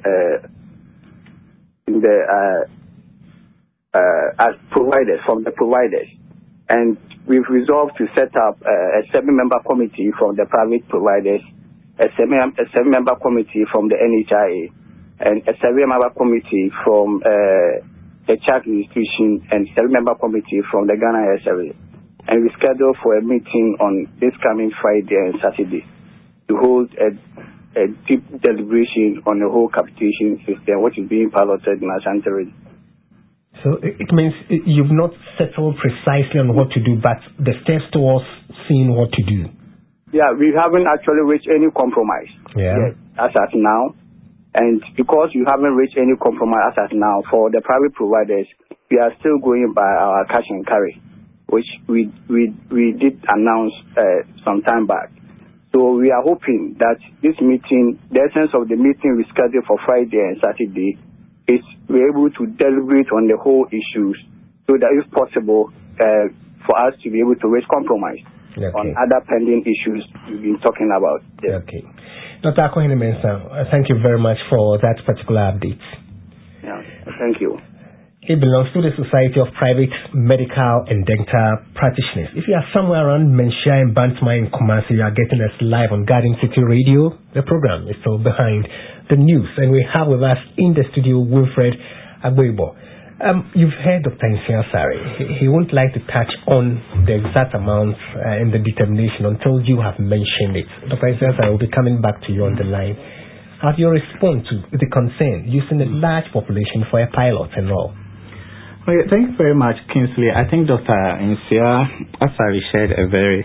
as providers, from the providers, and we've resolved to set up a 7-member committee from the private providers, a 7-member committee from the NHIE, and a 7-member committee from the Church Institution, and 7-member committee from the Ghana Health Service. And we scheduled for a meeting on this coming Friday and Saturday to hold a deep deliberation on the whole capitation system, which is being piloted in Ashanti region. So it means you've not settled precisely on what to do, but the steps towards seeing what to do. Yeah, we haven't actually reached any compromise yet, as at now. And because we haven't reached any compromise as at now, for the private providers, we are still going by our cash and carry, which we did announce some time back. So we are hoping that this meeting, the essence of the meeting we scheduled for Friday and Saturday, is we're able to deliberate on the whole issues so that if possible for us to be able to reach compromise on other pending issues we've been talking about. Dr. Akohene Mensah, thank you very much for that particular update. Yeah, thank you. It belongs to the Society of Private Medical and Dental Practitioners. If you are somewhere around Menchia and Bantama in Kumasi, you are getting us live on Garden City Radio. The program is still behind the news. And we have with us in the studio Wilfred Agboibo. You've heard Dr. Nsiah-Asare. He won't like to touch on the exact amounts and the determination until you have mentioned it. Dr. Nsiah-Asare will be coming back to you on the line. How do you respond to the concern using a large population for a pilot and all? Okay, thank you very much, Kingsley. I think Dr. Nsiah-Asare shared a very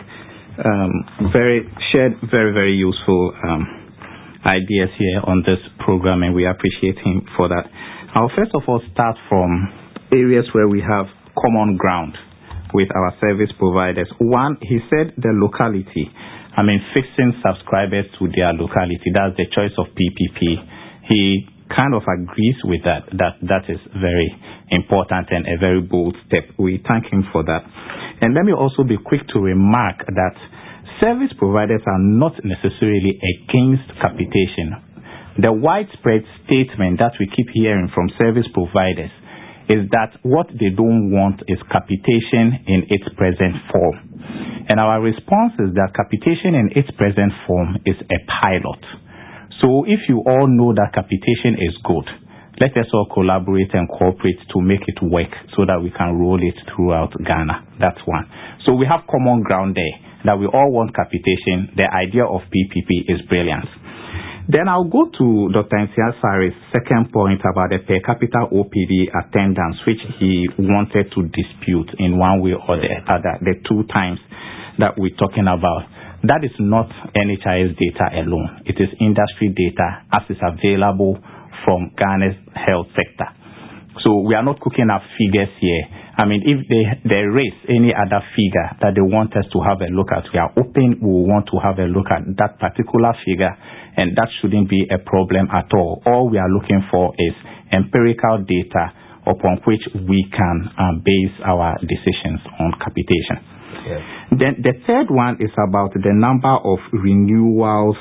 useful ideas here on this program, and we appreciate him for that. I'll first of all start from areas where we have common ground with our service providers. One, he said the locality. Fixing subscribers to their locality. That's the choice of PPP. He kind of agrees with that is very important and a very bold step. We thank him for that. And let me also be quick to remark that service providers are not necessarily against capitation. The widespread statement that we keep hearing from service providers is that what they don't want is capitation in its present form. And our response is that capitation in its present form is a pilot. So if you all know that capitation is good, Let us all collaborate and cooperate to make it work so that we can roll it throughout Ghana. That's one. So we have common ground there that we all want capitation. The idea of PPP is brilliant. Then I'll go to Dr. Nsiah-Sare's second point about the per capita OPD attendance, which he wanted to dispute in one way or the other, the 2 times that we're talking about. That is not NHIS data alone. It is industry data as is available from Ghana's health sector. So we are not cooking up figures here. I mean, if they raise any other figure that they want us to have a look at, we are open. We want to have a look at that particular figure, and that shouldn't be a problem at all. All we are looking for is empirical data upon which we can base our decisions on capitation. Yes. Then the third one is about the number of renewals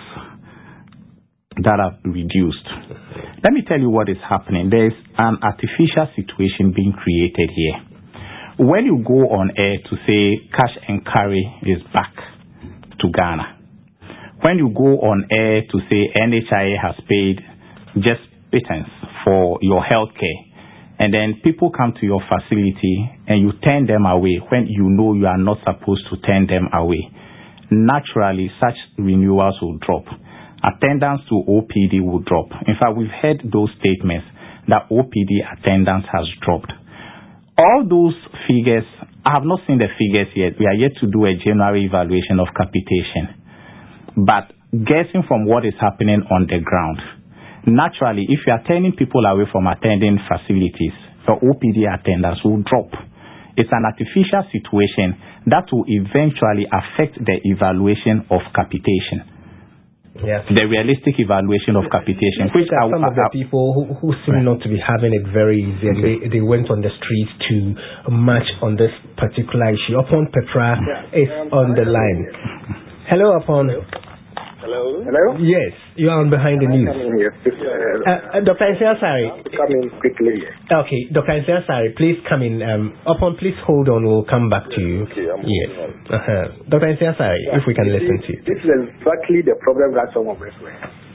that are reduced. Let me tell you what is happening. There is an artificial situation being created here. When you go on air to say cash and carry is back to Ghana, when you go on air to say NHIA has paid just pittance for your health care, and then people come to your facility and you turn them away when you know you are not supposed to turn them away, naturally such renewals will drop. Attendance to OPD will drop. In fact, we've heard those statements that OPD attendance has dropped. All those figures, I have not seen the figures yet. We are yet to do a January evaluation of capitation. But guessing from what is happening on the ground, naturally, if you are turning people away from attending facilities, the OPD attendance will drop. It's an artificial situation that will eventually affect the evaluation of capitation. Yes. The realistic evaluation of capitation. Which are some of the people who seem not to be having it very easy, and they went on the streets to march on this particular issue. Upon Petra is on the line. Hello, Upon. Hello? Hello? Yes, you are on Behind the News. Dr. Nsiah-Sare. Come in quickly. Okay, Dr. Nsiah-Sare, please come in. Upon, please hold on. We'll come back to you. Okay, yes. Dr. Nsiah-Sare, if we can listen to you. This is exactly the problem that some of us were.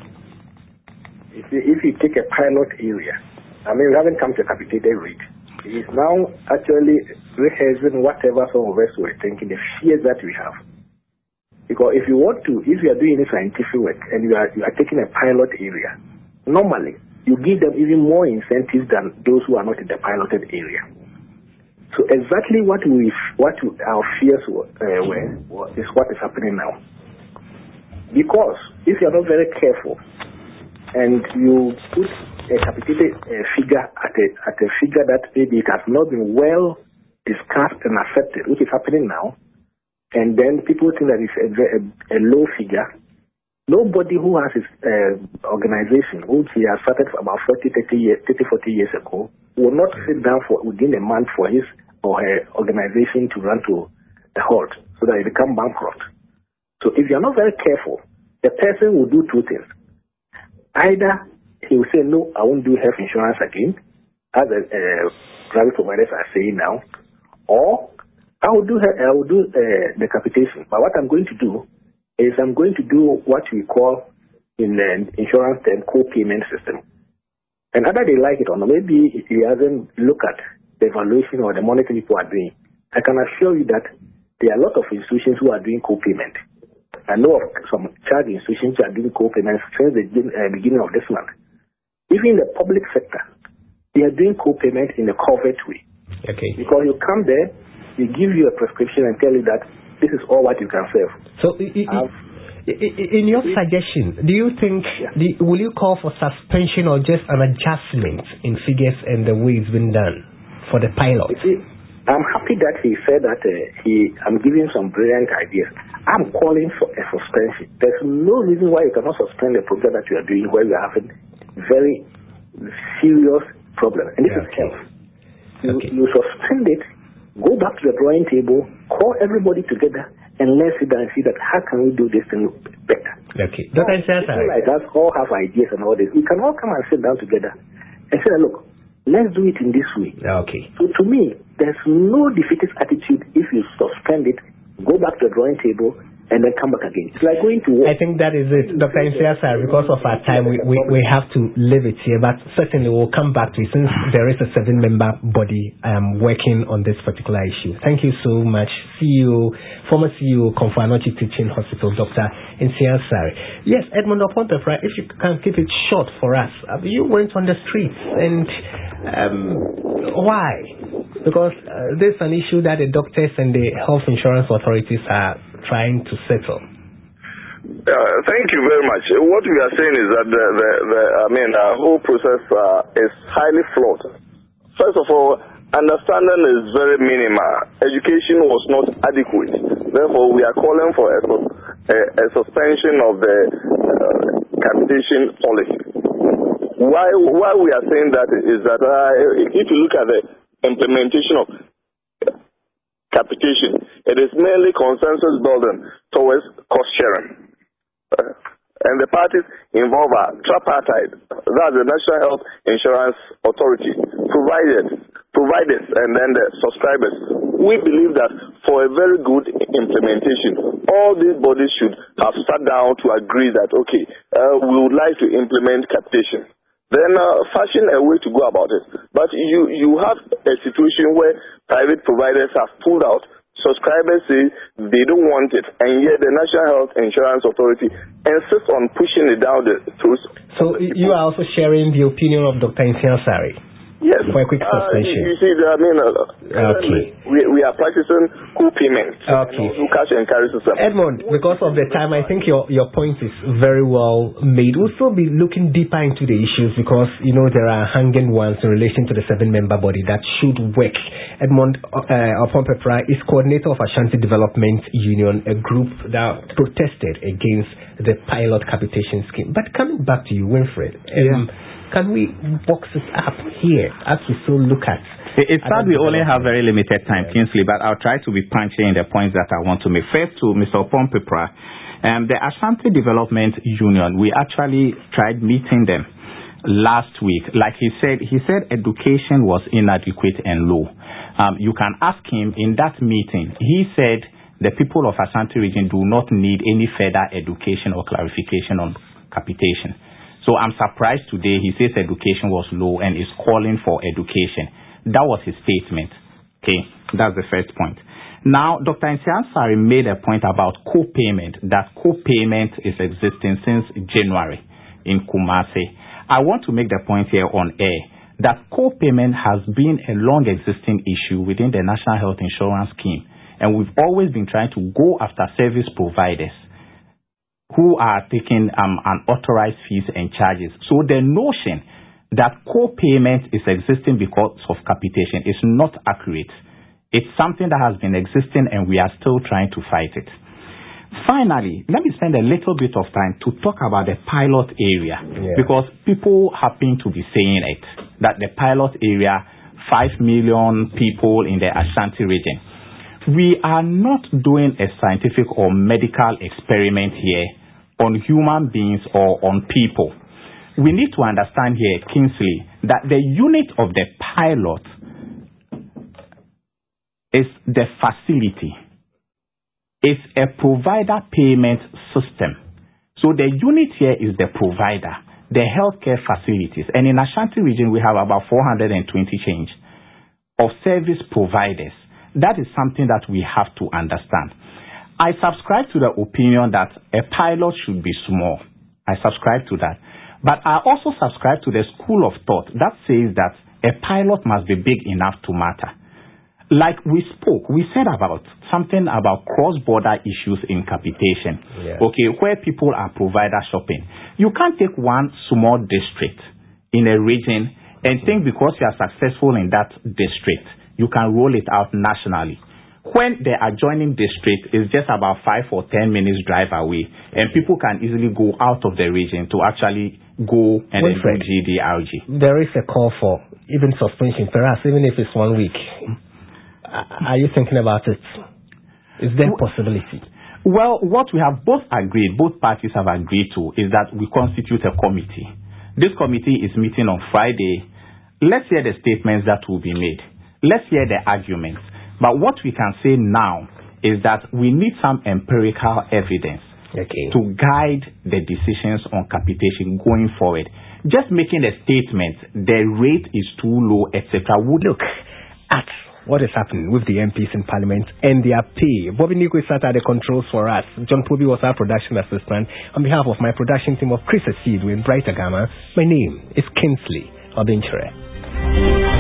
If you take a pilot area, I mean, we haven't come to a capitated rate. It is now actually rehearsing whatever some of us were thinking, the fears that we have. Because if you are doing any scientific work and you are taking a pilot area, normally you give them even more incentives than those who are not in the piloted area. So exactly what our fears were is what is happening now. Because if you are not very careful and you put a capitated figure at a figure that maybe it has not been well discussed and accepted, which is happening now, and then people think that it's a low figure. Nobody who has his organization, which he has started about 40 years ago, will not sit down within a month for his or her organization to run to the halt so that it become bankrupt. So if you're not very careful, the person will do 2 things. Either he will say, no, I won't do health insurance again, as private providers are saying now, or I will do the capitation. But what I'm going to do is I'm going to do what we call in the insurance term co-payment system. And either they like it or not, maybe he hasn't looked at the evaluation or the monitoring people are doing. I can assure you that there are a lot of institutions who are doing co-payment. I know of some charge institutions who are doing co-payment since the beginning of this month. Even in the public sector, they are doing co-payment in a covert way. Okay. Because you come there, they give you a prescription and tell you that this is all what you can save. So, in your suggestion, do you think, will you call for suspension or just an adjustment in figures and the way it's been done for the pilot? I'm happy that he said that I'm giving some brilliant ideas. I'm calling for a suspension. There's no reason why you cannot suspend the program that you are doing where you are having very serious problems. And this is health. You suspend it. Go back to the drawing table, call everybody together, and let's sit down and see that how can we do this thing better. Okay. Dr. People like us all have ideas and all this. We can all come and sit down together and say, look, let's do it in this way. Okay. So to me, there's no defeatist attitude if you suspend it, go back to the drawing table, and then come back again. It's like going to work. I think that is it, Dr. Nsiah. Because of our time, we have to leave it here, but certainly we'll come back to it since there is a 7-member body working on this particular issue. Thank you so much, former CEO, Komfo Anokye Teaching Hospital, Dr. Nsiah. Yes, Edmund Opompefra, if you can keep it short for us. You went on the streets, and why? Because this is an issue that the doctors and the health insurance authorities are trying to settle. Thank you very much. What we are saying is that the whole process is highly flawed. First of all, understanding is very minimal. Education was not adequate. Therefore, we are calling for a suspension of the capitation policy. Why we are saying that is that if you look at the implementation of capitation, it is mainly consensus building towards cost sharing. And the parties involved are tripartite, that's the National Health Insurance Authority, providers, and then the subscribers. We believe that for a very good implementation, all these bodies should have sat down to agree that, okay, we would like to implement capitation. Then fashion a way to go about it. But you have a situation where private providers have pulled out. Subscribers say they don't want it, and yet the National Health Insurance Authority insists on pushing it down the throats. So you are also sharing the opinion of Dr. Nsiah? Yes. For a quick suspension. You see, okay. We are practicing co-payment. Okay. Cash and carry system. Edmund, because of the time, I think your point is very well made. We'll still be looking deeper into the issues because, there are hanging ones in relation to the 7-member body that should work. Edmund Opompefra is coordinator of Ashanti Development Union, a group that protested against the pilot capitation scheme. But coming back to you, Winfred, can we box it up here as we still look at? It's sad we only have very limited time, Kingsley, but I'll try to be punchy in the points that I want to make. First, to Mr. Opompefra, the Ashanti Development Union, we actually tried meeting them last week. Like he said education was inadequate and low. You can ask him in that meeting. He said the people of Ashanti region do not need any further education or clarification on capitation. So I'm surprised today he says education was low and is calling for education. That was his statement. Okay, that's the first point. Now, Dr. Nsiah made a point about co-payment, that co-payment is existing since January in Kumasi. I want to make the point here on air that co-payment has been a long existing issue within the National Health Insurance Scheme, and we've always been trying to go after service providers who are taking unauthorized fees and charges. So the notion that co-payment is existing because of capitation is not accurate. It's something that has been existing and we are still trying to fight it. Finally, let me spend a little bit of time to talk about the pilot area because people happen to be saying it, that the pilot area, 5 million people in the Ashanti region. We are not doing a scientific or medical experiment here on human beings or on people. We need to understand here, Kingsley, that the unit of the pilot is the facility. It's a provider payment system. So the unit here is the provider, the healthcare facilities. And in Ashanti region, we have about 420 change of service providers. That is something that we have to understand. I subscribe to the opinion that a pilot should be small. I subscribe to that. But I also subscribe to the school of thought that says that a pilot must be big enough to matter. Like we said about something about cross-border issues in capitation. Okay, where people are provider shopping. You can't take one small district in a region and think because you are successful in that district, you can roll it out nationally. When the adjoining district is just about 5 or 10 minutes drive away, and people can easily go out of the region to actually go and do GDRG. There is a call for even suspension, perhaps even if it's 1 week. Are you thinking about it? Is there a possibility? Well, what we have both parties have agreed to, is that we constitute a committee. This committee is meeting on Friday. Let's hear the statements that will be made. Let's hear the arguments. But what we can say now is that we need some empirical evidence to guide the decisions on capitation going forward. Just making a statement, the rate is too low, etc., would look at what is happening with the MPs in Parliament and their pay. Bobby Nico sat at the controls for us. John Pobi was our production assistant. On behalf of my production team of Chris Asid with Brighter Gamma, my name is Kinsley Obinchere.